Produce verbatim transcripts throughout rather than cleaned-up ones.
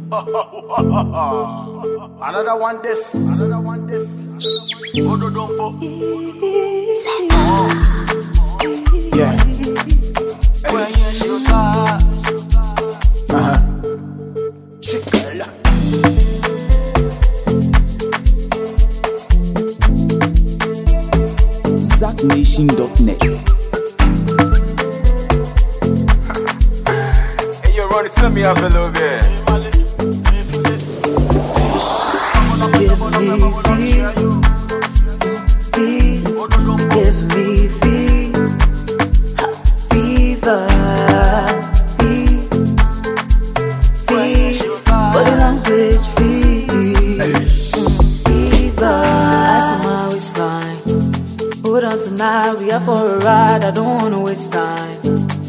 Another one this. Another one this. Ododompo. Yeah. When you shoot up. Uh-huh. Chikala. Zack Nation dot net. Hey, you run it to me up a little bit. Give me feel, feel, give me feel, fever, feel, feel, body language, feel, fever. Eyes on my waistline, hold on tonight, we are for a ride, I don't wanna waste time.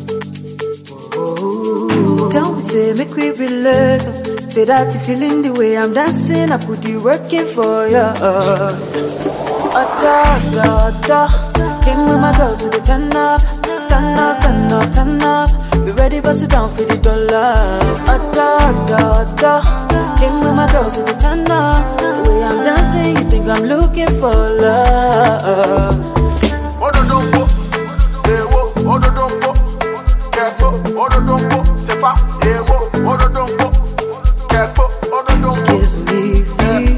Oh, tell me, say, make we relax. Say that you feeling the way I'm dancing, I put you working for you. Oda, oda, came with my girls with the turn up, turn up, turn up, turn up. We ready, bust it down for the dollar. Oda, oda, oda, came with my girls with the turn up. The way I'm dancing, you think I'm looking for love. Ododompo, ewo, ododompo, keso, ododompo, sepa, ewo, ododompo. Give me feel,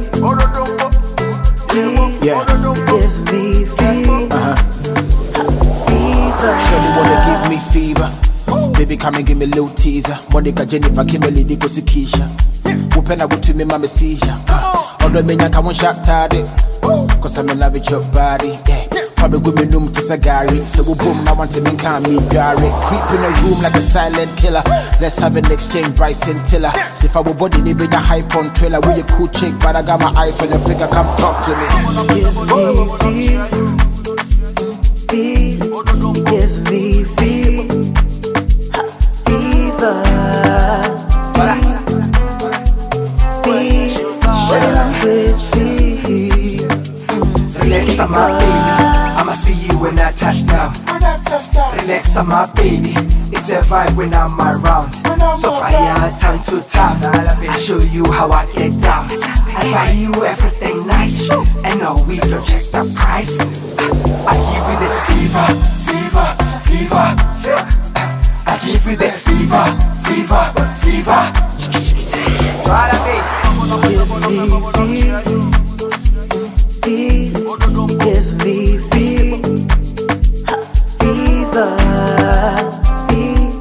yeah. Give me feel, uh-huh. fever. Surely wanna give me fever. Baby, come and give me a little teaser. Monica, Jennifer, Kimberly, Nico, Keisha. Whooping out to me, mama seizure. Although me, I won't shut tardy. Cause I'm in love with your body. Yeah. Probably good me room to Sagari. So we boom, I want to make me Gary. Creep in a room like a silent killer. Let's have an exchange, Bryce and Tiller. See if our body need be a hype on trailer. We a cool chick, but I got my eyes on your figure. Come talk to me. Give me feel, feel, give me feel, fever, feel, feel, body language, feel. Relax, I'm my baby. I'ma see you when I touch down. Relax, I'm my baby. It's a vibe when I'm around. So fire, time to time. I show you how I get down. I buy you everything nice. And no, we don't check the price. I give you the fever, fever, fever. I give you the fever, fever, fever. Give me feel, feel, give me feel, fever, feel,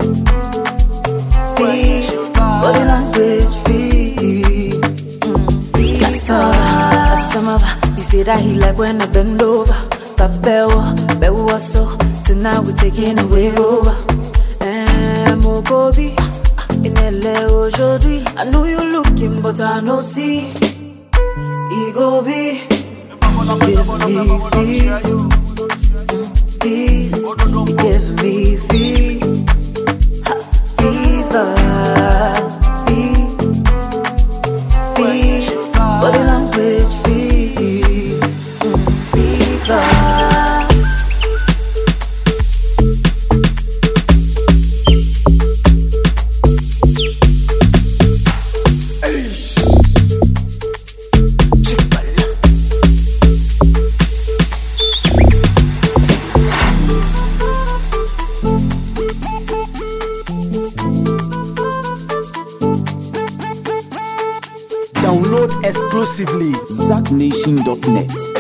feel, body language, feel, feel. I saw, I saw my, he said that he like when I bend over. Babel, Babel, so tonight we're taking away over. And Mogobi, in L A aujourd'hui. I know you looking, but I know see. Ego be. Give me feel, feel, give me feel, fever, feel, feel, body language, feel, fever. Download exclusively Zack Nation dot net.